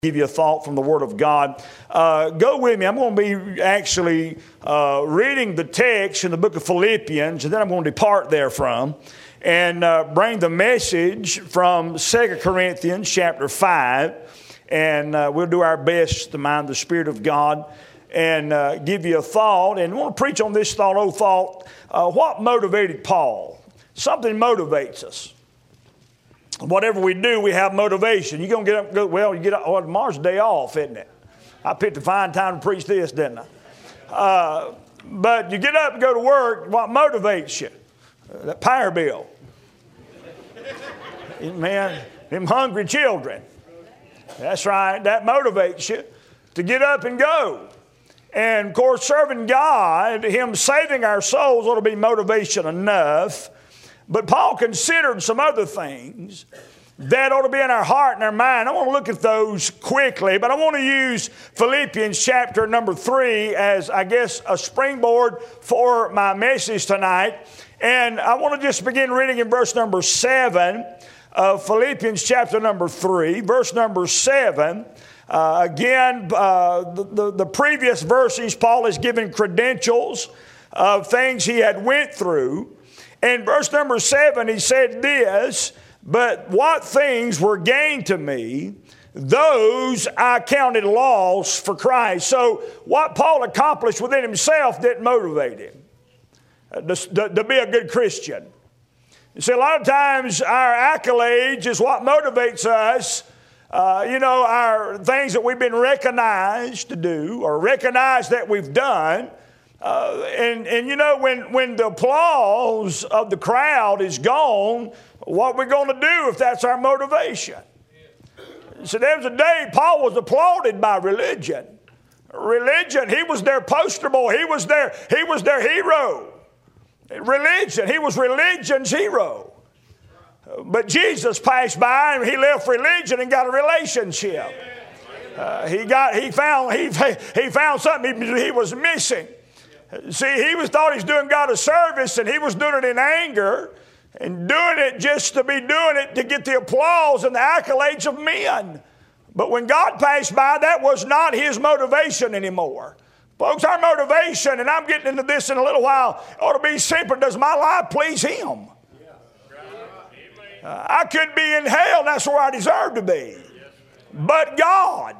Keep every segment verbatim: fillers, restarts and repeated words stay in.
Give you a thought from the Word of God. Uh, go with me. I'm going to be actually uh, reading the text in the book of Philippians, and then I'm going to depart therefrom and uh, bring the message from Second Corinthians chapter five. And uh, we'll do our best to mind the Spirit of God and uh, give you a thought. And I want to preach on this thought, oh thought, uh, what motivated Paul? Something motivates us. Whatever we do, we have motivation. You're going to get up and go, well, you get up, well, tomorrow's a day off, isn't it? I picked a fine time to preach this, didn't I? Uh, but you get up and go to work, what motivates you? Uh, that power bill. Man, them hungry children. That's right, that motivates you to get up and go. And, of course, serving God, Him saving our souls ought to be motivation enough. But Paul considered some other things that ought to be in our heart and our mind. I want to look at those quickly, but I want to use Philippians chapter number three as, I guess, a springboard for my message tonight. And I want to just begin reading in verse number seven of Philippians chapter number three. Verse number seven. Uh, again, uh, the, the, the previous verses, Paul is giving credentials of things he had went through. In verse number seven, he said this, but what things were gained to me, those I counted loss for Christ. So what Paul accomplished within himself didn't motivate him uh, to, to, to be a good Christian. You see, a lot of times our accolades is what motivates us. Uh, you know, our things that we've been recognized to do or recognized that we've done. Uh, and, and you know, when, when the applause of the crowd is gone, what we're going to do if that's our motivation? So there was a day Paul was applauded by religion. Religion, he was their poster boy. He was their, he was their hero. Religion, he was religion's hero. But Jesus passed by and he left religion and got a relationship. Uh, he got, he found, he, he found something he, he was missing. See, he was thought he was doing God a service, and he was doing it in anger and doing it just to be doing it to get the applause and the accolades of men. But when God passed by, that was not his motivation anymore. Folks, our motivation, and I'm getting into this in a little while, ought to be simple. Does my life please him? Uh, I could be in hell, and that's where I deserve to be. But God.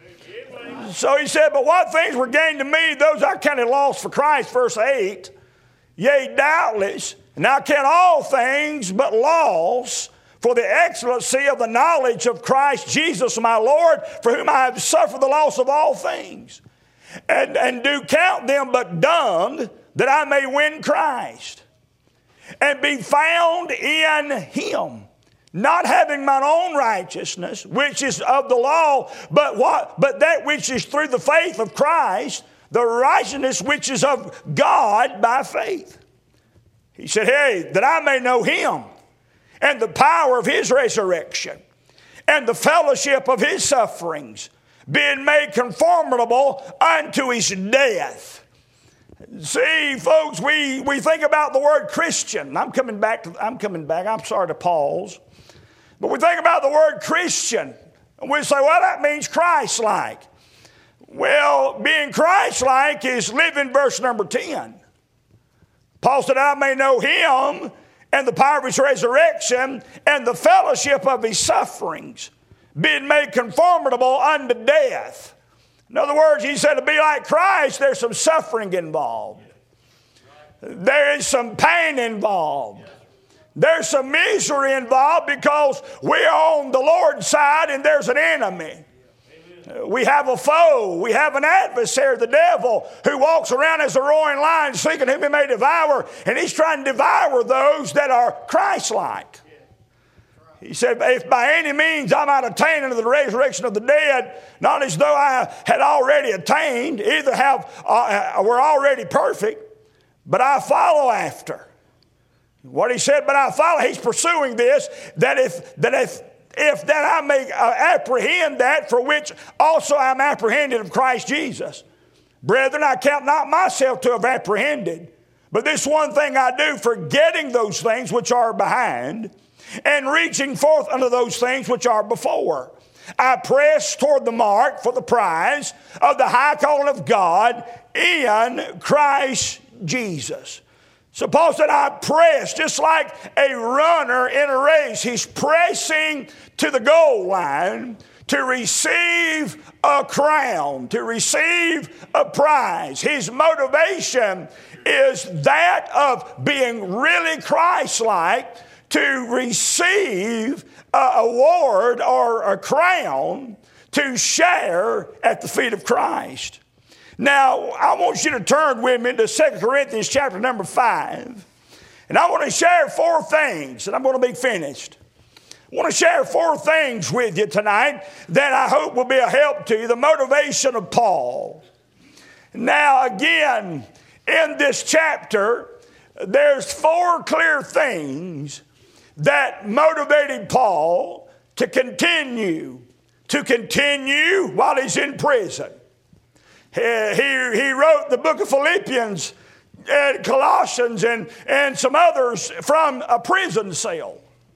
So he said, but what things were gained to me, those I counted lost for Christ, verse eight. Yea, doubtless, and I count all things but loss for the excellency of the knowledge of Christ Jesus my Lord, for whom I have suffered the loss of all things. And, and do count them but dung, that I may win Christ, and be found in him. Not having mine own righteousness, which is of the law, but what? But that which is through the faith of Christ, the righteousness which is of God by faith. He said, hey, that I may know him, and the power of his resurrection, and the fellowship of his sufferings, being made conformable unto his death. See, folks, we, we think about the word Christian. I'm coming back to, I'm coming back, I'm sorry to pause. But we think about the word Christian, and we say, well, that means Christ-like. Well, being Christ-like is living verse number ten. Paul said, I may know him and the power of his resurrection and the fellowship of his sufferings, being made conformable unto death. In other words, he said to be like Christ, there's some suffering involved. There is some pain involved. There's some misery involved because we're on the Lord's side and there's an enemy. We have a foe. We have an adversary, the devil, who walks around as a roaring lion seeking whom he may devour. And he's trying to devour those that are Christ-like. He said, if by any means I might attain unto the resurrection of the dead, not as though I had already attained, either have uh, were already perfect, but I follow after. What he said, but I follow, he's pursuing this, that if that if if that I may uh, apprehend that for which also I'm apprehended of Christ Jesus. Brethren, I count not myself to have apprehended, but this one thing I do, forgetting those things which are behind, and reaching forth unto those things which are before. I press toward the mark for the prize of the high calling of God in Christ Jesus. So Paul said, I press, just like a runner in a race. He's pressing to the goal line to receive a crown, to receive a prize. His motivation is that of being really Christ-like, to receive an award or a crown to share at the feet of Christ. Now, I want you to turn with me to Second Corinthians chapter number five. And I want to share four things, and I'm going to be finished. I want to share four things with you tonight that I hope will be a help to you. The motivation of Paul. Now, again, in this chapter, there's four clear things that motivated Paul to continue, to continue while he's in prison. He, he, he wrote the book of Philippians and Colossians and, and some others from a prison cell.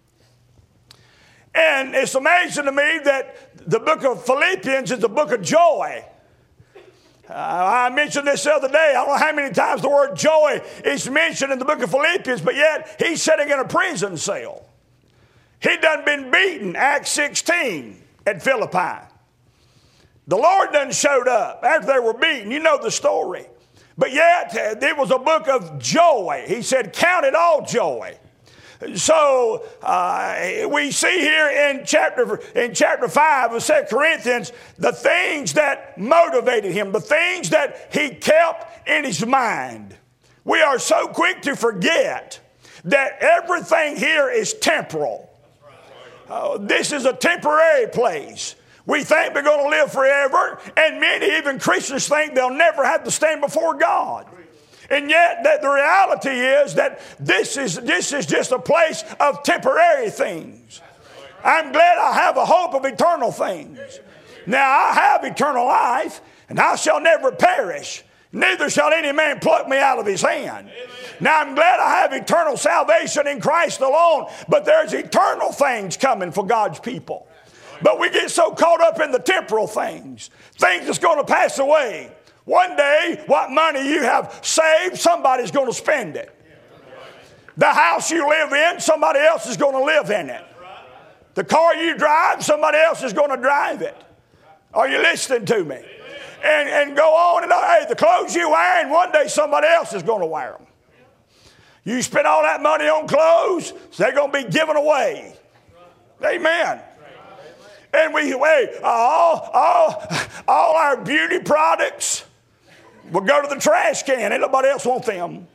And it's amazing to me that the book of Philippians is a book of joy. Uh, I mentioned this the other day. I don't know how many times the word joy is mentioned in the book of Philippians, but yet he's sitting in a prison cell. He done been beaten, Acts sixteen, at Philippi. The Lord done showed up after they were beaten. You know the story. But yet, it was a book of joy. He said, count it all joy. So, uh, we see here in chapter, in chapter five of Second Corinthians, the things that motivated him, the things that he kept in his mind. We are so quick to forget that everything here is temporal. Uh, this is a temporary place. We think we're going to live forever, and many, even Christians, think they'll never have to stand before God. And yet, that the reality is that this is, this is just a place of temporary things. I'm glad I have a hope of eternal things. Now, I have eternal life, and I shall never perish. Neither shall any man pluck me out of his hand. Now, I'm glad I have eternal salvation in Christ alone, but there's eternal things coming for God's people. But we get so caught up in the temporal things, things that's going to pass away. One day, what money you have saved, somebody's going to spend it. The house you live in, somebody else is going to live in it. The car you drive, somebody else is going to drive it. Are you listening to me? And, and go on and on. Hey, the clothes you wearing, one day somebody else is going to wear them. You spend all that money on clothes, they're going to be given away. Amen. And we, hey, all, all, all our beauty products will go to the trash can. Ain't nobody else want them.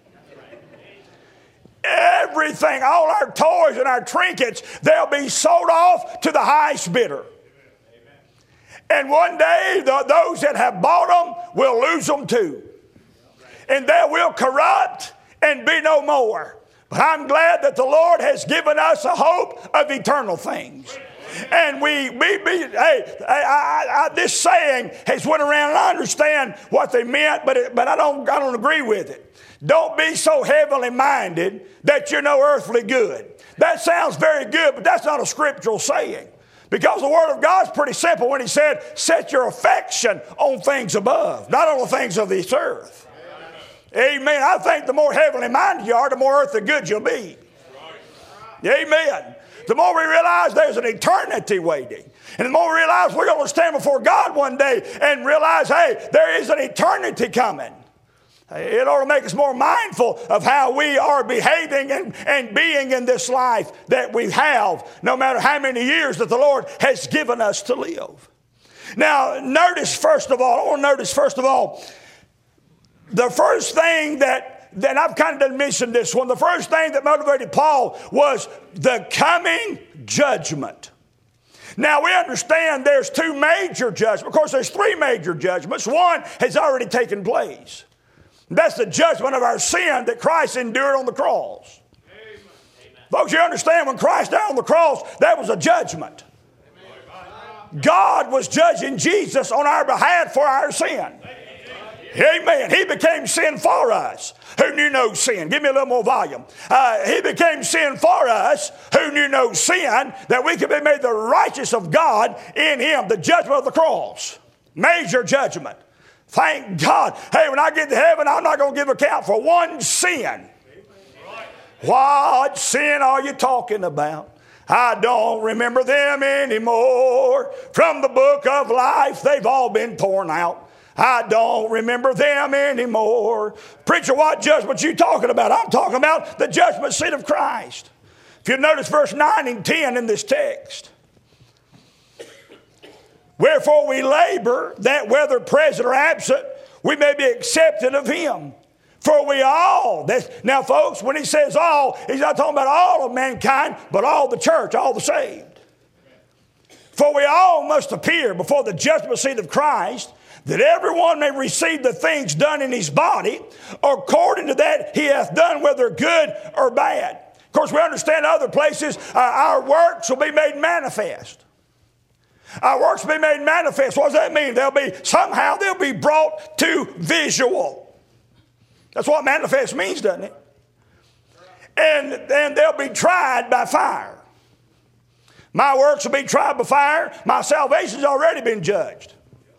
Everything, all our toys and our trinkets, they'll be sold off to the highest bidder. And one day, the, those that have bought them will lose them too. And they will corrupt and be no more. But I'm glad that the Lord has given us a hope of eternal things. And we, we, we hey, I, I, I, this saying has went around, and I understand what they meant, but it, but I don't, I don't agree with it. Don't be so heavenly minded that you're no earthly good. That sounds very good, but that's not a scriptural saying. Because the Word of God's pretty simple when He said, set your affection on things above, not on the things of this earth. Amen. Amen. I think the more heavenly minded you are, the more earthly good you'll be. Amen. The more we realize there's an eternity waiting. And the more we realize we're going to stand before God one day and realize, hey, there is an eternity coming. It ought to make us more mindful of how we are behaving and, and being in this life that we have, no matter how many years that the Lord has given us to live. Now, notice first of all, I want to notice first of all, the first thing that Then I've kind of mentioned this one. The first thing that motivated Paul was the coming judgment. Now we understand there's two major judgments. Of course, there's three major judgments. One has already taken place. That's the judgment of our sin that Christ endured on the cross. Amen. Folks, you understand when Christ died on the cross, that was a judgment. Amen. God was judging Jesus on our behalf for our sin. Amen. He became sin for us who knew no sin. Give me a little more volume. Uh, he became sin for us who knew no sin, that we could be made the righteous of God in him. The judgment of the cross. Major judgment. Thank God. Hey, when I get to heaven, I'm not going to give account for one sin. What sin are you talking about? I don't remember them anymore. From the book of life, they've all been torn out. I don't remember them anymore. Preacher, what judgment you talking about? I'm talking about the judgment seat of Christ. If you notice verse nine and ten in this text. Wherefore we labor that whether present or absent, we may be accepted of him. For we all, that's, now folks, when he says all, he's not talking about all of mankind, but all the church, all the saved. For we all must appear before the judgment seat of Christ, that everyone may receive the things done in his body, according to that he hath done, whether good or bad. Of course, we understand other places, uh, our works will be made manifest. Our works will be made manifest. What does that mean? They'll be, somehow they'll be brought to visual. That's what manifest means, doesn't it? And then they'll be tried by fire. My works will be tried by fire. My salvation's already been judged.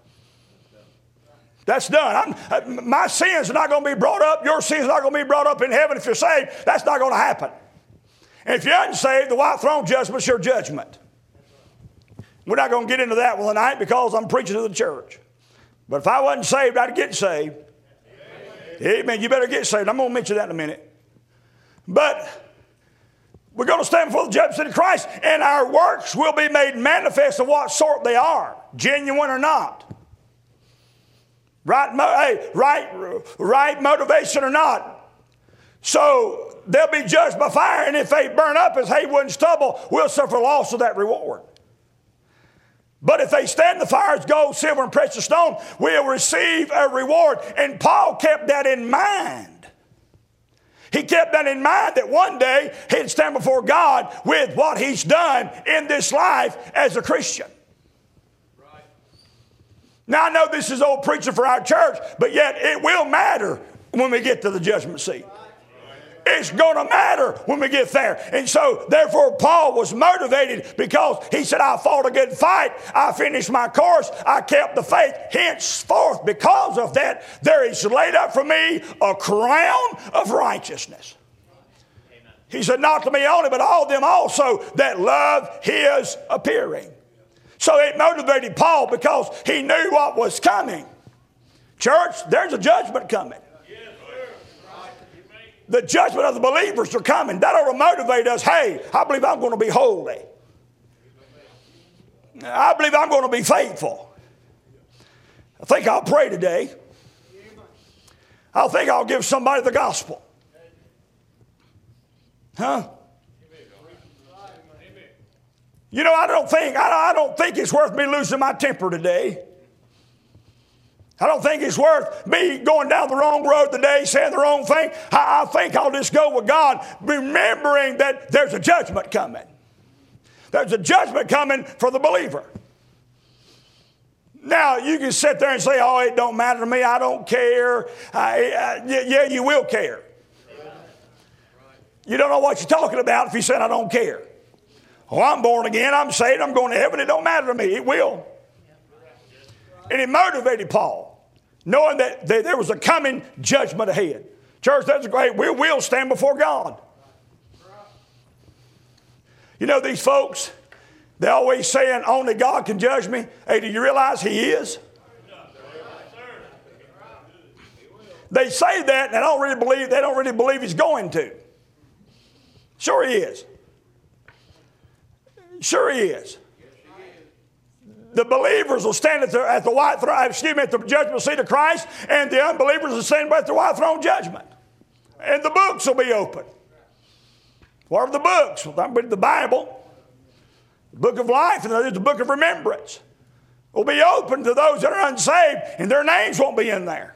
That's done. I'm, my sins are not going to be brought up. Your sins are not going to be brought up in heaven if you're saved. That's not going to happen. And if you're unsaved, the white throne judgment's your judgment. We're not going to get into that one tonight because I'm preaching to the church. But if I wasn't saved, I'd get saved. Amen. Amen. You better get saved. I'm going to mention that in a minute. But we're going to stand before the judgment seat of Christ, and our works will be made manifest of what sort they are, genuine or not. Right, hey, right, right motivation or not. So they'll be judged by fire, and if they burn up as hay, wood, and stubble, we'll suffer loss of that reward. But if they stand the fire as gold, silver, and precious stone, we'll receive a reward. And Paul kept that in mind. He kept that in mind that one day he'd stand before God with what he's done in this life as a Christian. Right. Now I know this is old preaching for our church, but yet it will matter when we get to the judgment seat. It's going to matter when we get there. And so, therefore, Paul was motivated because he said, I fought a good fight. I finished my course. I kept the faith. Henceforth, because of that, there is laid up for me a crown of righteousness. Amen. He said, not to me only, but all them also that love his appearing. So it motivated Paul because he knew what was coming. Church, there's a judgment coming. The judgment of the believers are coming. That ought to motivate us. Hey, I believe I'm going to be holy. I believe I'm going to be faithful. I think I'll pray today. I think I'll give somebody the gospel. Huh? You know, I don't think I, I don't think it's worth me losing my temper today. I don't think it's worth me going down the wrong road today, saying the wrong thing. I, I think I'll just go with God, remembering that there's a judgment coming. There's a judgment coming for the believer. Now, you can sit there and say, oh, it don't matter to me. I don't care. I, I, yeah, you will care. You don't know what you're talking about if you said, I don't care. Oh, I'm born again. I'm saved. I'm going to heaven. It don't matter to me. It will. And it motivated Paul, knowing that there was a coming judgment ahead. Church, that's great. We will stand before God. You know, these folks, they're always saying, only God can judge me. Hey, do you realize he is? They say that, and I don't really believe, they don't really believe he's going to. Sure he is. Sure he is. The believers will stand at the, at the white throne, excuse me, at the judgment seat of Christ, and the unbelievers will stand at the white throne judgment. And the books will be open. What are the books? Well, the Bible, the book of life, and there's the book of remembrance. Will be open to those that are unsaved, and their names won't be in there.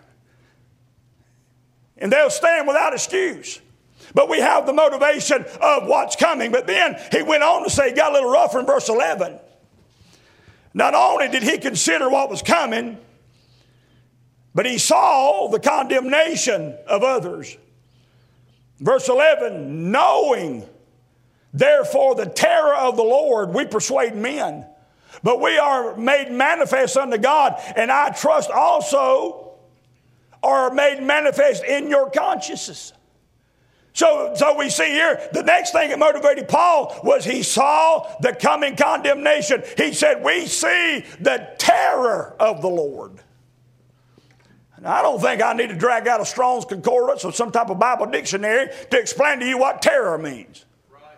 And they'll stand without excuse. But we have the motivation of what's coming. But then he went on to say, he got a little rougher in verse eleven. Not only did he consider what was coming, But he saw the condemnation of others. Verse eleven, knowing therefore the terror of the Lord, we persuade men. But we are made manifest unto God, and I trust also are made manifest in your consciences. So, so we see here, the next thing that motivated Paul was he saw the coming condemnation. He said, we see the terror of the Lord. And I don't think I need to drag out a Strong's Concordance or some type of Bible dictionary to explain to you what terror means.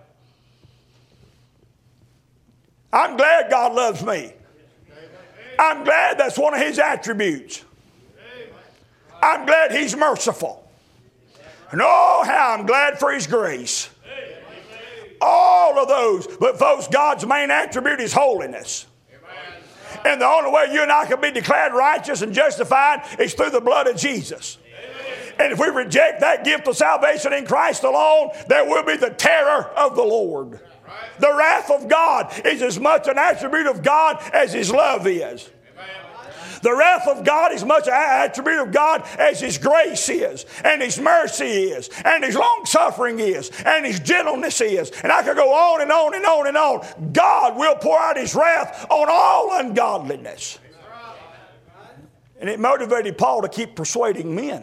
I'm glad God loves me. I'm glad that's one of his attributes. I'm glad he's merciful. And oh, how I'm glad for his grace. All of those. But folks, God's main attribute is holiness. And the only way you and I can be declared righteous and justified is through the blood of Jesus. And if we reject that gift of salvation in Christ alone, there will be the terror of the Lord. The wrath of God is as much an attribute of God as his love is. The wrath of God is much an attribute of God as his grace is, and his mercy is, and his long suffering is, and his gentleness is. And I could go on and on and on and on. God will pour out his wrath on all ungodliness. And it motivated Paul to keep persuading men.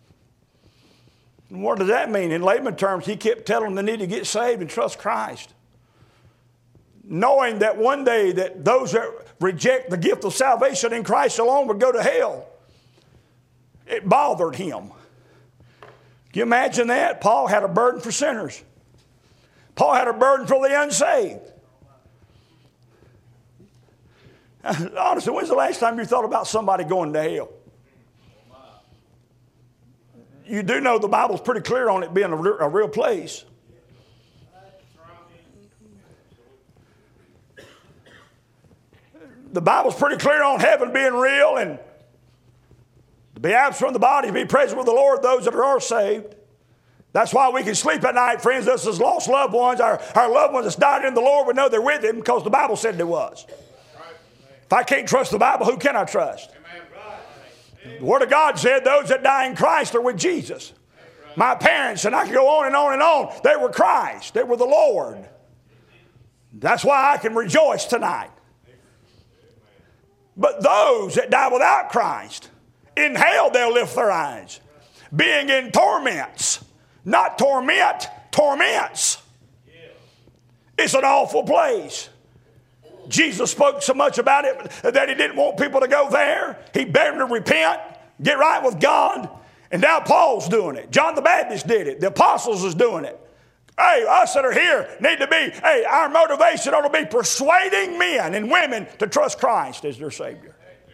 And what does that mean? In layman terms, he kept telling them they need to get saved and trust Christ. Knowing that one day that those that reject the gift of salvation in Christ alone would go to hell. It bothered him. Can you imagine that? Paul had a burden for sinners. Paul had a burden for the unsaved. Honestly, when's the last time you thought about somebody going to hell? You do know the Bible's pretty clear on it being a real, a real place. The Bible's pretty clear on heaven being real, and to be absent from the body, to be present with the Lord, those that are saved. That's why we can sleep at night, friends. Us as lost loved ones, our, our loved ones that's died in the Lord, we know they're with him because the Bible said they was. If I can't trust the Bible, who can I trust? The Word of God said those that die in Christ are with Jesus. My parents, and I can go on and on and on, they were Christ. They were the Lord. That's why I can rejoice tonight. But those that die without Christ, in hell they'll lift their eyes, being in torments. Not torment, torments. It's an awful place. Jesus spoke so much about it that he didn't want people to go there. He begged them to repent, get right with God. And now Paul's doing it. John the Baptist did it. The apostles is doing it. Hey, us that are here need to be, hey, our motivation ought to be persuading men and women to trust Christ as their Savior.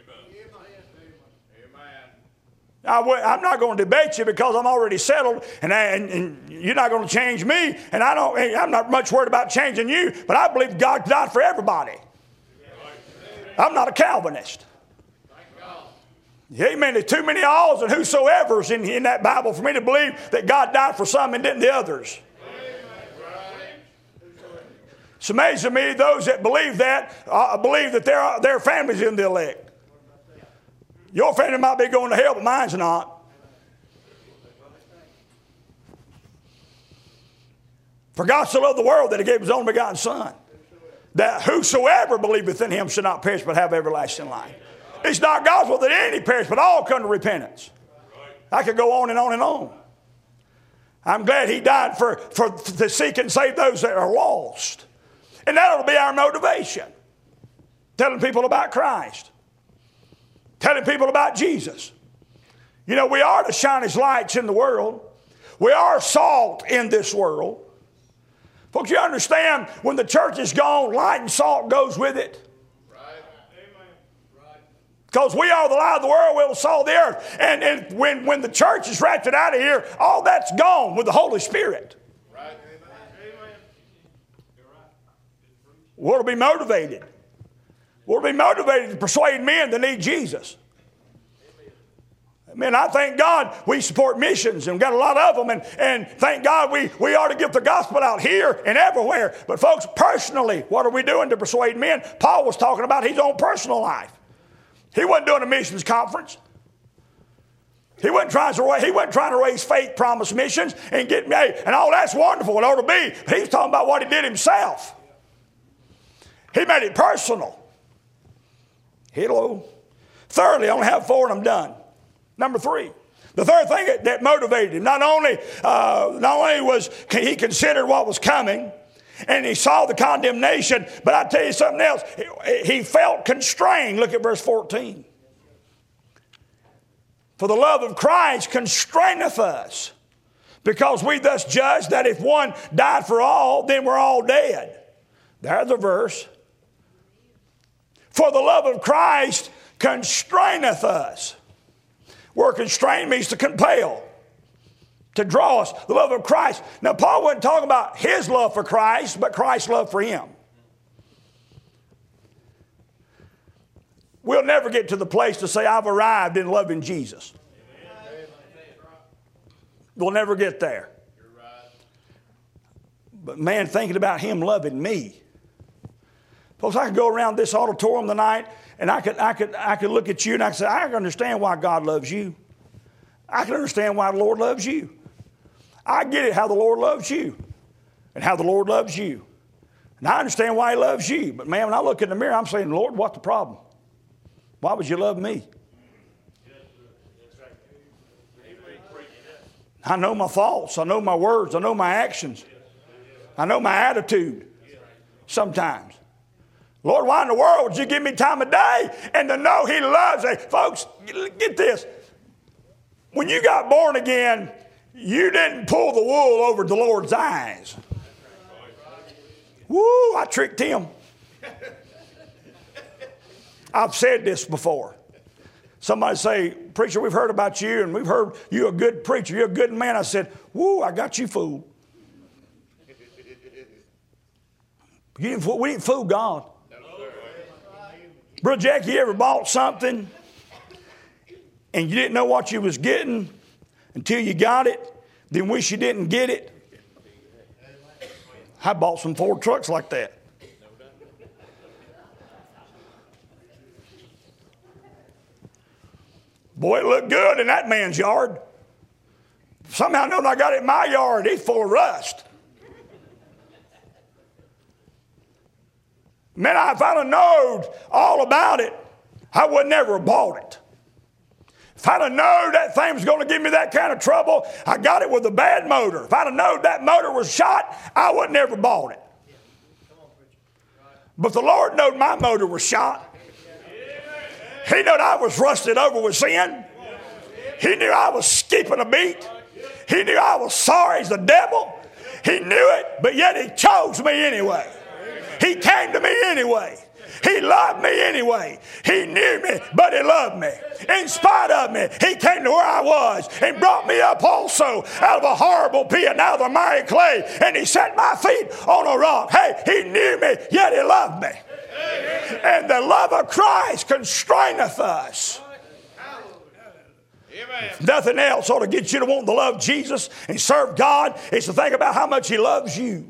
I, I'm not going to debate you because I'm already settled, and, I, and, and you're not going to change me, and I don't, I'm not much worried about changing you, but I believe God died for everybody. I'm not a Calvinist. Amen. There's too many alls and whosoever's in, in that Bible for me to believe that God died for some and didn't the others. It's amazing to me, those that believe that, uh, believe that their, their family's in the elect. Your family might be going to hell, but mine's not. For God so loved the world that he gave his only begotten Son, that whosoever believeth in him should not perish but have everlasting life. It's not God's will that any perish, but all come to repentance. I could go on and on and on. I'm glad he died for, for to seek and save those that are lost. And that'll be our motivation. Telling people about Christ. Telling people about Jesus. You know, we are to shine as lights in the world. We are salt in this world. Folks, you understand, when the church is gone, light and salt goes with it. Because we are the light of the world, we're the salt of the earth. And, and when, when the church is raptured out of here, all that's gone with the Holy Spirit. Right. We'll be motivated. We'll be motivated to persuade men to need Jesus. Man, I thank God we support missions and we've got a lot of them. And, and thank God we, we ought to get the gospel out here and everywhere. But folks, personally, what are we doing to persuade men? Paul was talking about his own personal life. He wasn't doing a missions conference. He wasn't trying to raise, he wasn't trying to raise faith promise missions and get me, and all that's wonderful. It ought to be. He was talking about what he did himself. He made it personal. Hello. Thirdly, I only have four and I'm done. Number three. The third thing that, that motivated him, not only, uh, not only was he considered what was coming, and he saw the condemnation, but I tell you something else. He, he felt constrained. Look at verse fourteen. For the love of Christ constraineth us, because we thus judge that if one died for all, then we're all dead. There's the verse. For the love of Christ constraineth us. Word constrain means to compel, to draw us. The love of Christ. Now, Paul wasn't talking about his love for Christ, but Christ's love for him. We'll never get to the place to say, I've arrived in loving Jesus. We'll never get there. But man, thinking about him loving me. Folks, I could go around this auditorium tonight and I could, I could, I could look at you and I could say, I can understand why God loves you. I can understand why the Lord loves you. I get it how the Lord loves you and how the Lord loves you. And I understand why he loves you. But man, when I look in the mirror, I'm saying, Lord, what's the problem? Why would you love me? I know my thoughts. I know my words. I know my actions. I know my attitude sometimes. Lord, why in the world would you give me time of day and to know he loves me? Folks, get this. When you got born again, you didn't pull the wool over the Lord's eyes. Woo, I tricked him. I've said this before. Somebody say, preacher, we've heard about you and we've heard you're a good preacher. You're a good man. I said, woo, I got you fooled. You didn't fool, we didn't fool God. Brother Jack, you ever bought something and you didn't know what you was getting until you got it, then wish you didn't get it? I bought some Ford trucks like that. Boy, it looked good in that man's yard. Somehow, knowing I got it in my yard, it's full of rust. Man, if I'd have known all about it, I would never have bought it. If I'd have known that thing was going to give me that kind of trouble, I got it with a bad motor. If I'd have known that motor was shot, I would never bought it. But the Lord knowed my motor was shot. He knew I was rusted over with sin. He knew I was skipping a beat. He knew I was sorry as the devil. He knew it, but yet he chose me anyway. He came to me anyway. He loved me anyway. He knew me, but he loved me. In spite of me, he came to where I was and brought me up also out of a horrible pit and out of the miry clay. And he set my feet on a rock. Hey, he knew me, yet he loved me. And the love of Christ constraineth us. If nothing else ought to get you to want to love Jesus and serve God is to think about how much he loves you.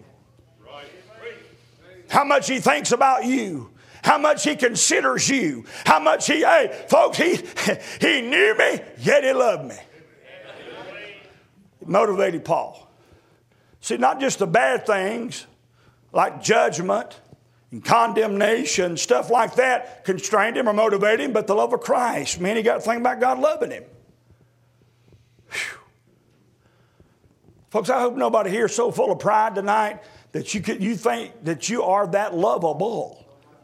How much he thinks about you. How much he considers you. How much he, hey, folks, he, he knew me, yet he loved me. It motivated Paul. See, not just the bad things like judgment and condemnation, stuff like that constrained him or motivated him, but the love of Christ. Man, he got to think about God loving him. Whew. Folks, I hope nobody here is so full of pride tonight that you could, you think that you are that lovable.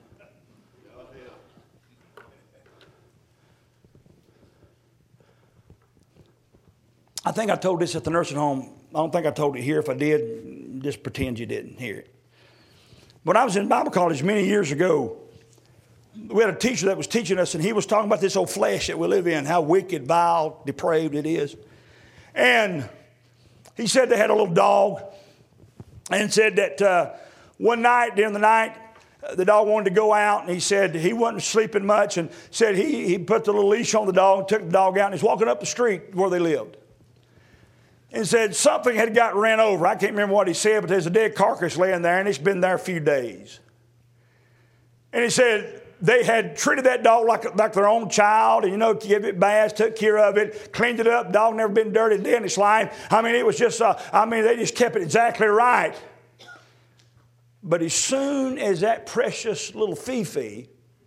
I think I told this at the nursing home. I don't think I told it here. If I did, just pretend you didn't hear it. When I was in Bible college many years ago, we had a teacher that was teaching us, and he was talking about this old flesh that we live in, how wicked, vile, depraved it is. And he said they had a little dog, and said that uh, one night, during the night, uh, the dog wanted to go out, and he said he wasn't sleeping much, and said he, he put the little leash on the dog, and took the dog out, and he's walking up the street where they lived. And said something had got ran over. I can't remember what he said, but there's a dead carcass laying there, and it's been there a few days. And he said they had treated that dog like, like their own child, and, you know, give it baths, took care of it, cleaned it up. Dog never been dirty a day in its life. I mean, it was just, uh, I mean, they just kept it exactly right. But as soon as that precious little Fifi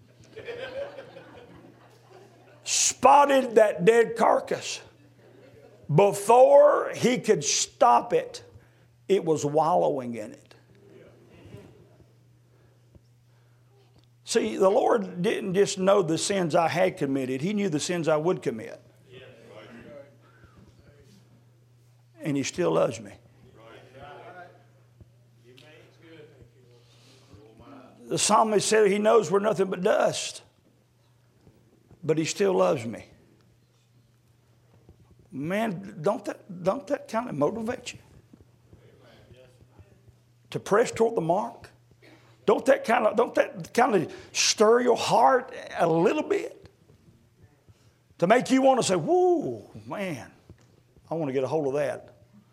spotted that dead carcass, before he could stop it, it was wallowing in it. See, the Lord didn't just know the sins I had committed. He knew the sins I would commit. And He still loves me. The psalmist said He knows we're nothing but dust, but He still loves me. Man, don't that, don't that kind of motivate you? To press toward the mark? Don't that kind of don't that kind of stir your heart a little bit? To make you want to say, whoa, man, I want to get a hold of that.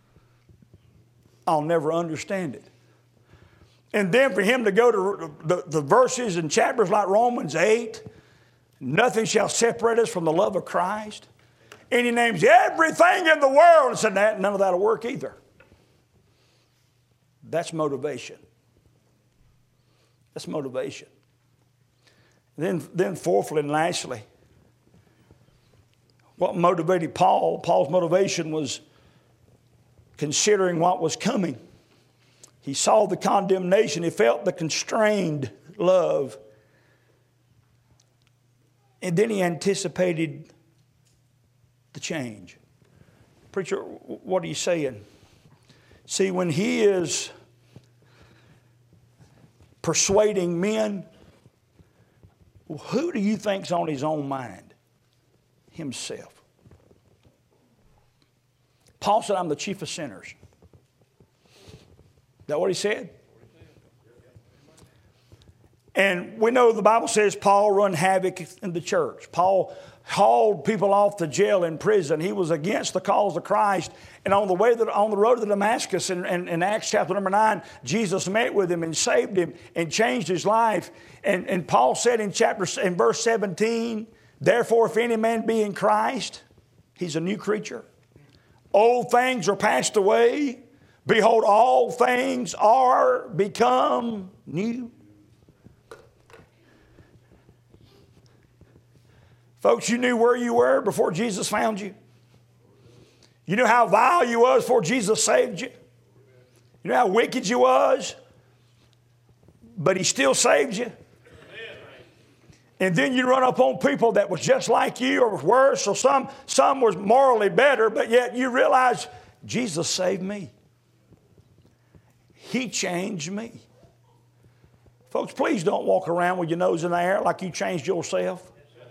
I'll never understand it. And then for him to go to the, the verses and chapters like Romans eight, nothing shall separate us from the love of Christ. And he names everything in the world and said, that none of that will work either. That's motivation. That's motivation. Then, then fourthly and lastly, what motivated Paul? Paul's motivation was considering what was coming. He saw the condemnation. He felt the constrained love. And then he anticipated the change. Preacher, what are you saying? See, when he is persuading men, who do you think's on his own mind? Himself. Paul said, I'm the chief of sinners. Is that what he said? And we know the Bible says Paul run havoc in the church. Paul hauled people off to jail in prison. He was against the cause of Christ. And on the way that on the road to Damascus in, in, in Acts chapter number nine, Jesus met with him and saved him and changed his life. And, and Paul said in chapter in verse seventeen, therefore if any man be in Christ, he's a new creature. Old things are passed away. Behold, all things are become new. Folks, you knew where you were before Jesus found you. You knew how vile you was before Jesus saved you. You know how wicked you was, but He still saved you. And then you run up on people that was just like you or worse, or some, some was morally better, but yet you realize Jesus saved me. He changed me. Folks, please don't walk around with your nose in the air like you changed yourself.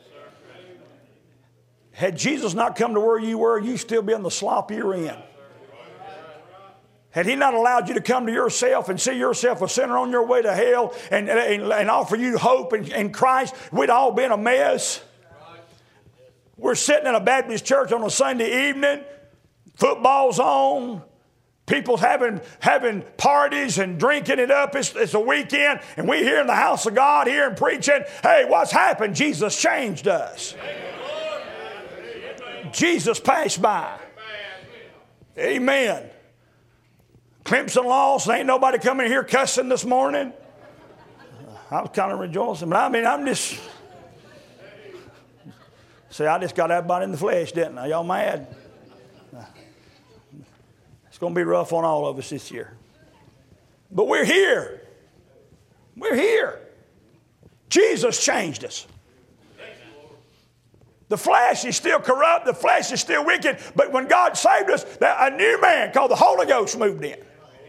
Had Jesus not come to where you were, you'd still be in the slop you're in. Had He not allowed you to come to yourself and see yourself a sinner on your way to hell and, and, and offer you hope in, in Christ, we'd all be in a mess. We're sitting in a Baptist church on a Sunday evening, football's on, people's having, having parties and drinking it up. It's, it's a weekend, and we here in the house of God, here and preaching, hey, what's happened? Jesus changed us. Jesus passed by. Amen. Clemson lost. Ain't nobody coming here cussing this morning. I was kind of rejoicing, but I mean, I'm just. See, I just got everybody in the flesh, didn't I? Y'all mad? It's going to be rough on all of us this year. But we're here. We're here. Jesus changed us. The flesh is still corrupt. The flesh is still wicked. But when God saved us, a new man called the Holy Ghost moved in.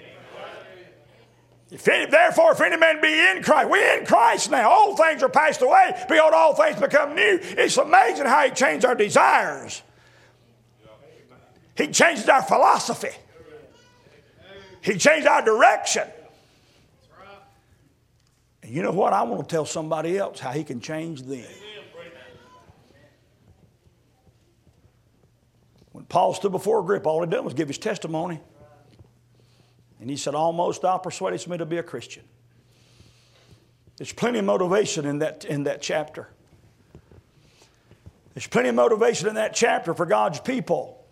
If any, therefore, if any man be in Christ, we're in Christ now. Old things are passed away. Behold, all things become new. It's amazing how He changed our desires. He changes our philosophy. He changed our direction. And you know what? I want to tell somebody else how He can change them. When Paul stood before Agrippa, all he did was give his testimony. And he said, almost thou persuadest me to be a Christian. There's plenty of motivation in that, in that chapter. There's plenty of motivation in that chapter for God's people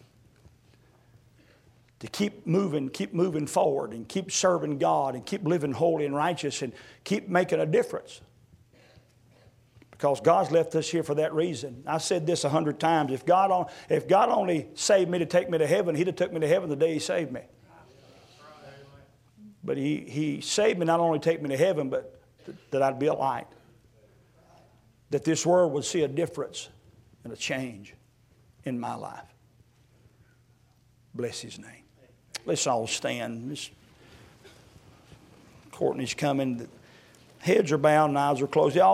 to keep moving, keep moving forward and keep serving God and keep living holy and righteous and keep making a difference. Because God's left us here for that reason. I said this a hundred times. If God, on, if God only saved me to take me to heaven, He'd have took me to heaven the day He saved me. But He, he saved me not only to take me to heaven, but th- that I'd be a light. That this world would see a difference and a change in my life. Bless His name. Let's all stand. Miss Courtney's coming. Heads are bowed and eyes are closed. Y'all